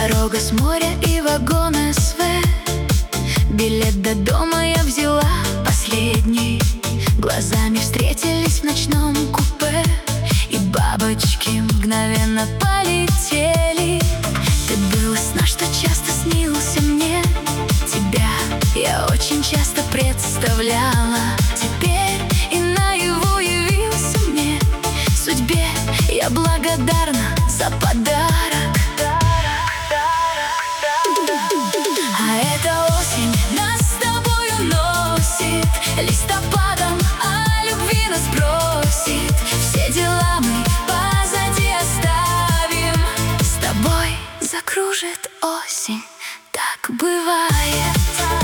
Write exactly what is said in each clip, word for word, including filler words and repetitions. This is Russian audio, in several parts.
Дорога с моря и вагон СВ. Билет до дома я взяла последний. Глазами встретились в ночном купе, и бабочки мгновенно полетели. Ты был из сна, что часто снился мне. Тебя я очень часто представляла. Теперь и наяву явился мне. Судьбе я благодарна за подарок. А эта осень нас с тобою носит листопадом, о любви нас бросит. Все дела мы позади оставим. С тобой закружит осень, так бывает.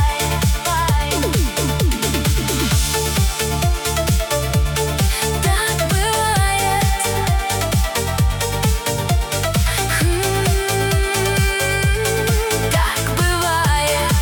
Так бывает. Так бывает.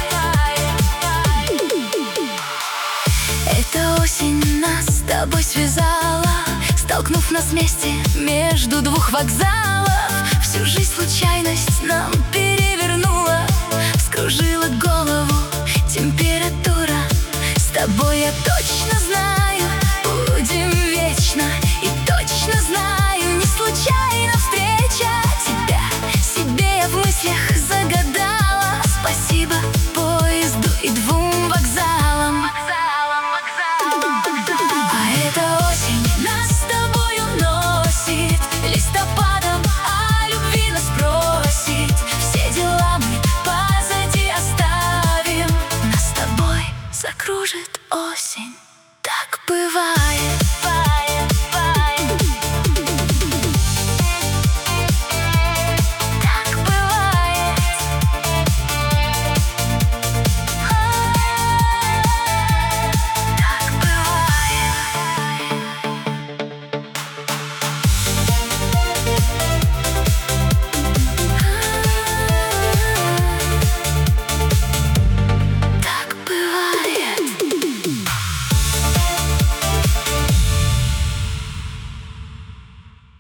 Эта осень нас с тобой связала, столкнув нас вместе между двух вокзалов. Всю жизнь случайность нам перевернула, вскружила голову температура. С тобой я точно знаю, будем вечно. И точно знаю, не случайно встреча тебя. Себе я в мыслях загадала. Спасибо поезду и двум вокзалам. А эта осень нас с тобою носит листопадом, о любви нас просит. Все дела мы позади оставим. Нас с тобой закружит осень, так бывает.